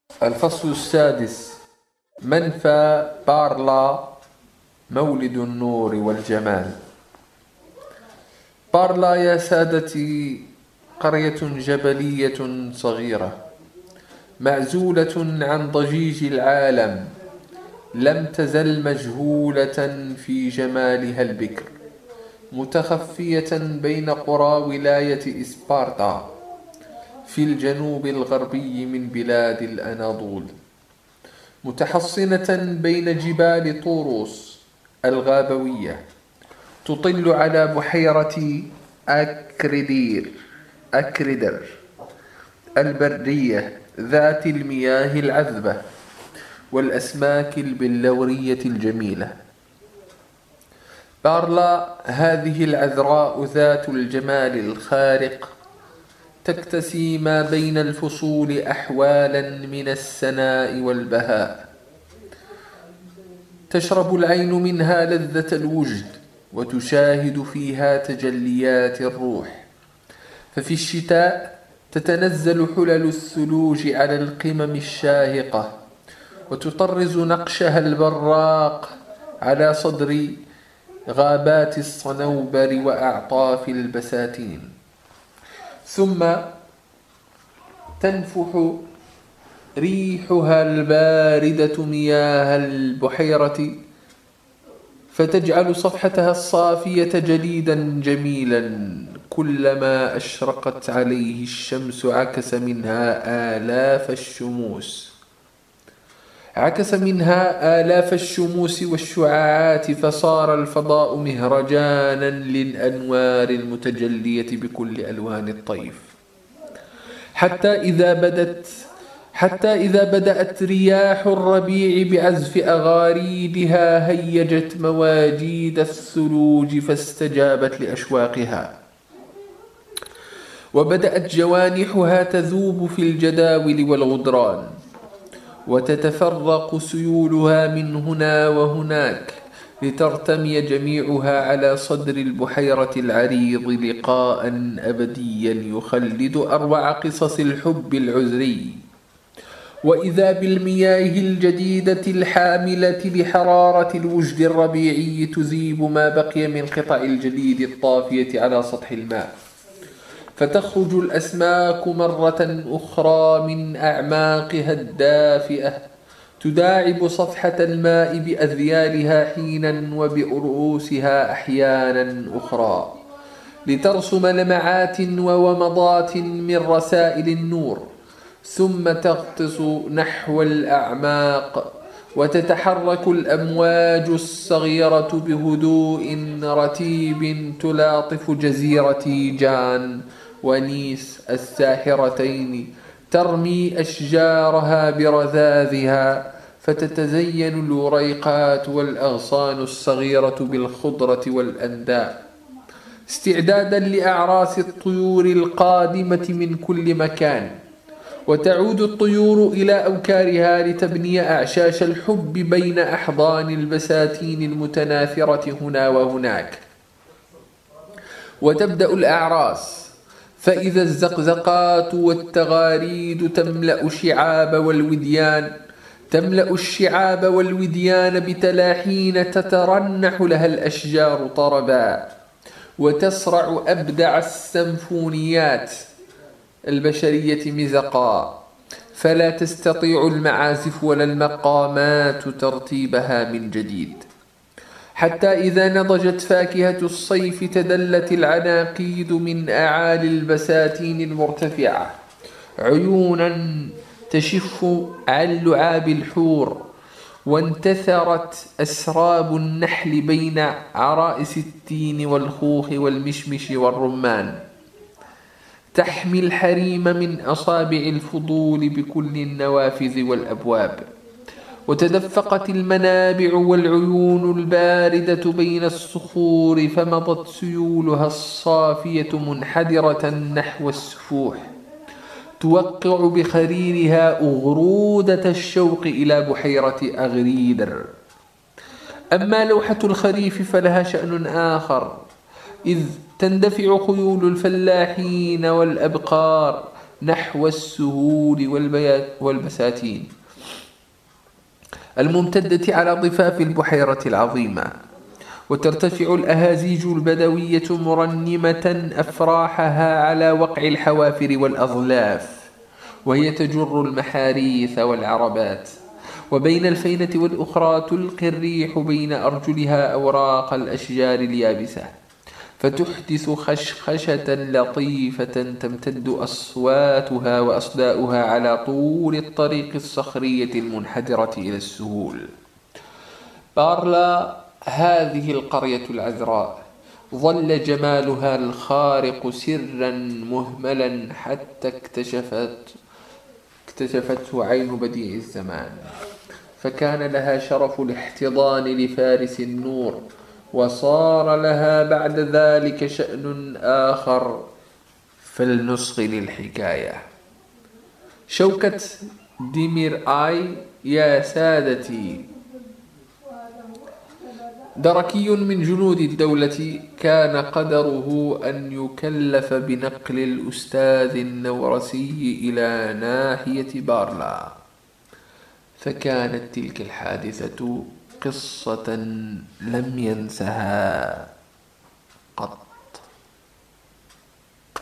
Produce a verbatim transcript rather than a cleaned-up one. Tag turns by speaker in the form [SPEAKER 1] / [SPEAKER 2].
[SPEAKER 1] الفصل السادس: منفى بارلا، مولد النور والجمال. بارلا يا سادتي قرية جبلية صغيرة معزولة عن ضجيج العالم، لم تزل مجهولة في جمالها البكر، متخفية بين قرى ولاية إسبارتا في الجنوب الغربي من بلاد الأناضول، متحصنة بين جبال طوروس الغابوية، تطل على بحيرة أكريدير أكريدر البرية ذات المياه العذبة والأسماك البلورية الجميلة. بارلا هذه العذراء ذات الجمال الخارق تكتسي ما بين الفصول أحوالا من السناء والبهاء، تشرب العين منها لذة الوجد وتشاهد فيها تجليات الروح. ففي الشتاء تتنزل حلل الثلوج على القمم الشاهقة وتطرز نقشها البراق على صدر غابات الصنوبر وأعطاف البساتين، ثم تنفح ريحها الباردة مياه البحيرة فتجعل صفحتها الصافية جليدا جميلا، كلما أشرقت عليه الشمس عكس منها آلاف الشموس عكس منها آلاف الشموس والشعاعات، فصار الفضاء مهرجانا للأنوار المتجلية بكل ألوان الطيف، حتى إذا بدت حتى إذا بدأت رياح الربيع بعزف أغاريدها هيجت مواجيد الثلوج فاستجابت لأشواقها، وبدأت جوانحها تذوب في الجداول والغدران، وتتفرق سيولها من هنا وهناك لترتمي جميعها على صدر البحيرة العريض لقاء أبديا يخلد أروع قصص الحب العذري. وإذا بالمياه الجديدة الحاملة لحرارة الوجد الربيعي تذيب ما بقي من قطع الجليد الطافية على سطح الماء، فتخرج الأسماك مرة أخرى من أعماقها الدافئة تداعب صفحة الماء بأذيالها حينا وبأرؤوسها أحيانا أخرى، لترسم لمعات وومضات من رسائل النور، ثم تغطس نحو الأعماق وتتحرك الأمواج الصغيرة بهدوء رتيب تلاطف جزيرة جان ونيس الساحرتين، ترمي أشجارها برذاذها فتتزين الوريقات والأغصان الصغيرة بالخضرة والأنداء، استعدادا لأعراس الطيور القادمة من كل مكان. وتعود الطيور إلى أوكارها لتبني أعشاش الحب بين أحضان البساتين المتناثرة هنا وهناك، وتبدأ الأعراس، فإذا الزقزقات والتغاريد تملأ الشعاب والوديان تملأ الشعاب والوديان بتلاحين تترنح لها الأشجار طربا، وتسرع أبدع السمفونيات البشرية مزقا، فلا تستطيع المعازف ولا المقامات ترتيبها من جديد، حتى إذا نضجت فاكهة الصيف تدلت العناقيد من أعالي البساتين المرتفعة عيونا تشف عن لعاب الحور، وانتثرت أسراب النحل بين عرائس التين والخوخ والمشمش والرمان، تحمي الحريم من أصابع الفضول بكل النوافذ والأبواب، وتدفقت المنابع والعيون الباردة بين الصخور، فمضت سيولها الصافية منحدرة نحو السفوح توقع بخريرها أغرودة الشوق إلى بحيرة أغريدر. أما لوحة الخريف فلها شأن آخر، إذ تندفع خيول الفلاحين والأبقار نحو السهول والبساتين الممتدة على ضفاف البحيرة العظيمة. وترتفع الأهازيج البدوية مرنمة أفراحها على وقع الحوافر والأظلاف، وهي تجر المحاريث والعربات، وبين الفينة والأخرى تلقي الريح بين أرجلها أوراق الأشجار اليابسة، فتحدث خشخشة لطيفة تمتد أصواتها وأصداؤها على طول الطريق الصخرية المنحدرة إلى السهول. بارلا، هذه القرية العذراء، ظل جمالها الخارق سرا مهملا حتى اكتشفت اكتشفته عين بديع الزمان، فكان لها شرف الاحتضان لفارس النور، وصار لها بعد ذلك شأن آخر. فلنصغي للحكاية. شوكة ديمير آي يا سادتي، دركي من جنود الدولة، كان قدره أن يكلف بنقل الأستاذ النورسي إلى ناحية بارلا، فكانت تلك الحادثة قصة لم ينسها قط.